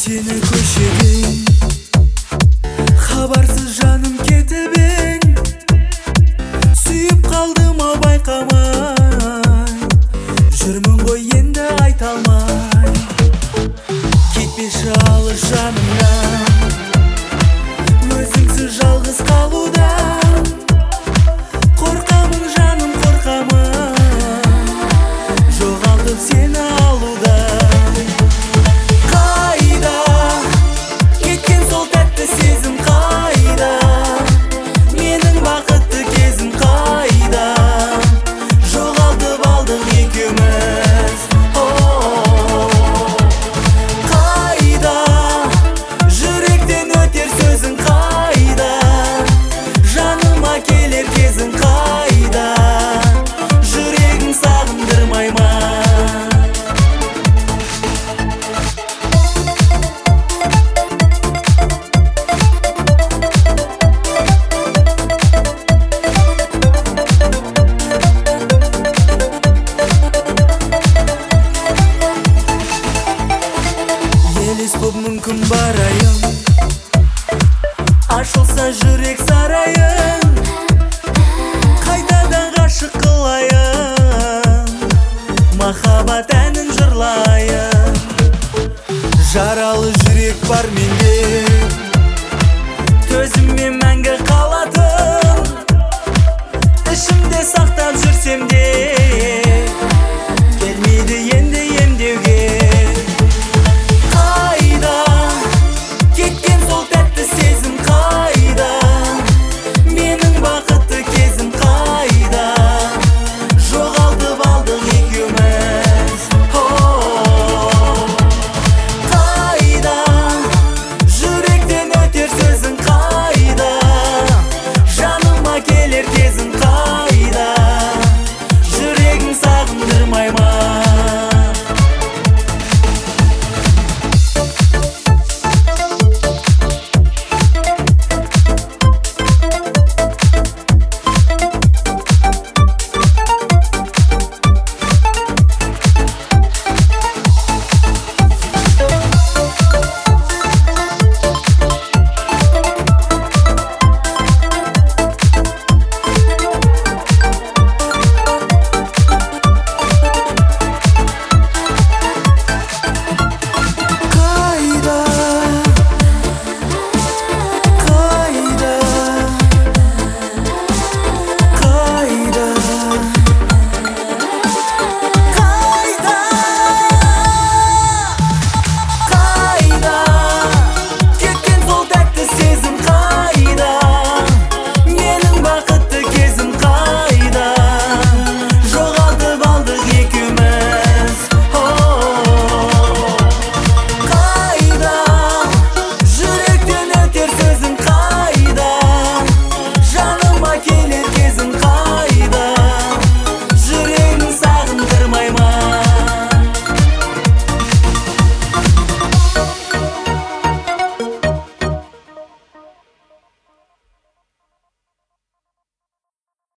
сені көшеден хабарсыз жаным кетіп ең, сүйіп қалдым ау байқамай, жүрмін ғой енді айта алмай. Кетпеші алыс жанымнан, өзіңсіз жалғыз қалудан қорқамын жаным, қорқамын жоғалтып сені алудан. Қайда кеткен сол тәтті сезім, қайда менің бақытты кезім, қайда жоғалтып алдық екеуміз. Қайда жүректен өтер сөзің, қайда жаныма келер кезің, қайда жүрегің сағындырмай ма? Елес боп мүмкін барайын, ашылса жүрек сарайын, қайтадан ғашық қылайын, махаббат әнін жырлайын. Жаралы жүрек бар менде, төзіммен мәңгі қалатын, ішімде сақтап жүрсем де